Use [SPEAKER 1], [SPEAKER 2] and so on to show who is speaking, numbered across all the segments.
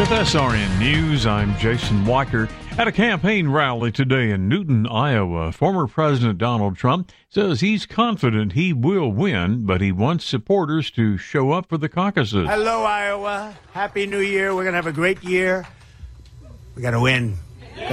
[SPEAKER 1] With SRN News, I'm Jason Walker. At a campaign rally today in Newton, Iowa, former President Donald Trump says he's confident he will win, but he wants supporters to show up for the caucuses.
[SPEAKER 2] Hello, Iowa. Happy New Year. We're going to have a great year. We got to win. We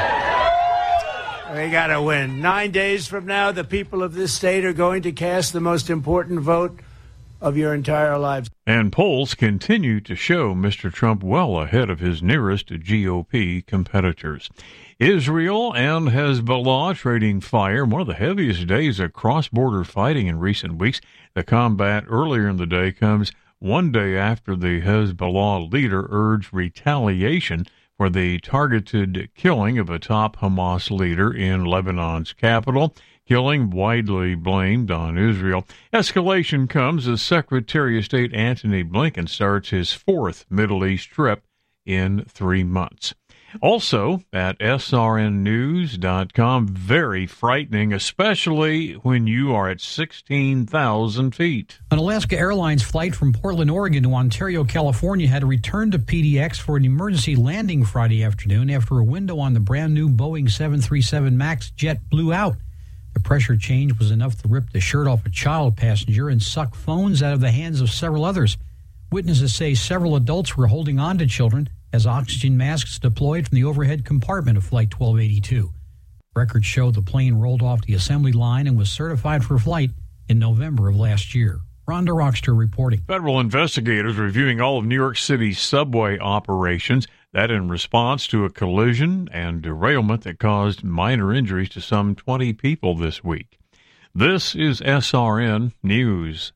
[SPEAKER 2] got to win. 9 days from now, the people of this state are going to cast the most important vote of your entire lives.
[SPEAKER 1] And polls continue to show Mr. Trump well ahead of his nearest GOP competitors. Israel and Hezbollah trading fire, one of the heaviest days of cross-border fighting in recent weeks. The combat earlier in the day comes one day after the Hezbollah leader urged retaliation for the targeted killing of a top Hamas leader in Lebanon's capital. Killing widely blamed on Israel. Escalation comes as Secretary of State Antony Blinken starts his fourth Middle East trip in 3 months. Also at srnnews.com, very frightening, especially when you are at 16,000 feet.
[SPEAKER 3] An Alaska Airlines flight from Portland, Oregon to Ontario, California had to return to PDX for an emergency landing Friday afternoon after a window on the brand new Boeing 737 MAX jet blew out. The pressure change was enough to rip the shirt off a child passenger and suck phones out of the hands of several others. Witnesses say several adults were holding on to children as oxygen masks deployed from the overhead compartment of Flight 1282. Records show the plane rolled off the assembly line and was certified for flight in November of last year. Rhonda Rockster reporting.
[SPEAKER 1] Federal investigators reviewing all of New York City's subway operations. That in response to a collision and derailment that caused minor injuries to some 20 people this week. This is SRN News.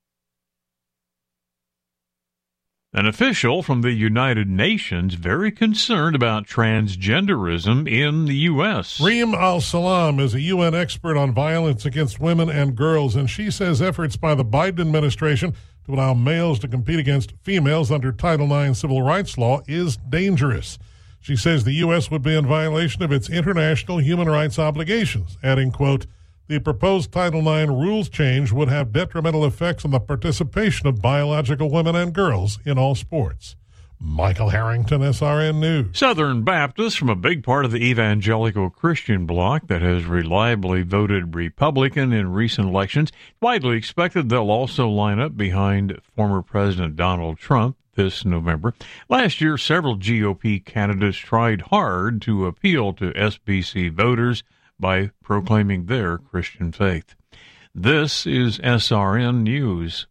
[SPEAKER 1] An official from the United Nations very concerned about transgenderism in the U.S.
[SPEAKER 4] Reem Al-Salam is a UN expert on violence against women and girls, and she says efforts by the Biden administration to allow males to compete against females under Title IX civil rights law is dangerous. She says the U.S. would be in violation of its international human rights obligations, adding, quote, the proposed Title IX rules change would have detrimental effects on the participation of biological women and girls in all sports. Michael Harrington, SRN News.
[SPEAKER 1] Southern Baptists from a big part of the evangelical Christian bloc that has reliably voted Republican in recent elections, widely expected they'll also line up behind former President Donald Trump this November. Last year, several GOP candidates tried hard to appeal to SBC voters by proclaiming their Christian faith. This is SRN News.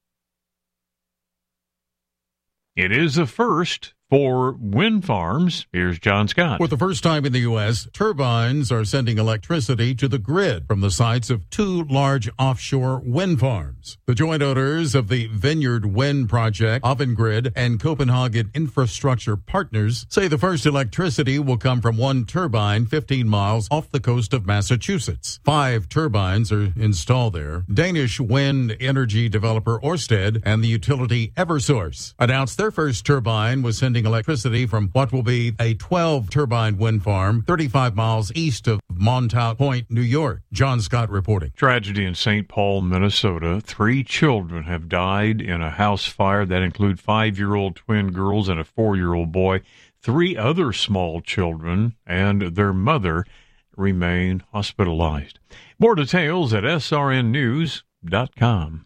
[SPEAKER 1] It is a first for wind farms. Here's John Scott.
[SPEAKER 5] For the first time in the U.S., turbines are sending electricity to the grid from the sites of 2 large offshore wind farms. The joint owners of the Vineyard Wind Project, Avangrid, and Copenhagen Infrastructure Partners say the first electricity will come from one turbine 15 miles off the coast of Massachusetts. 5 turbines are installed there. Danish wind energy developer Ørsted and the utility Eversource announced their first turbine was sending electricity from what will be a 12-turbine wind farm 35 miles east of Montauk Point, New York. John Scott reporting.
[SPEAKER 1] Tragedy in St. Paul, Minnesota. 3 children have died in a house fire that include 5-year-old twin girls and a 4-year-old boy. 3 other small children and their mother remain hospitalized. More details at srnnews.com.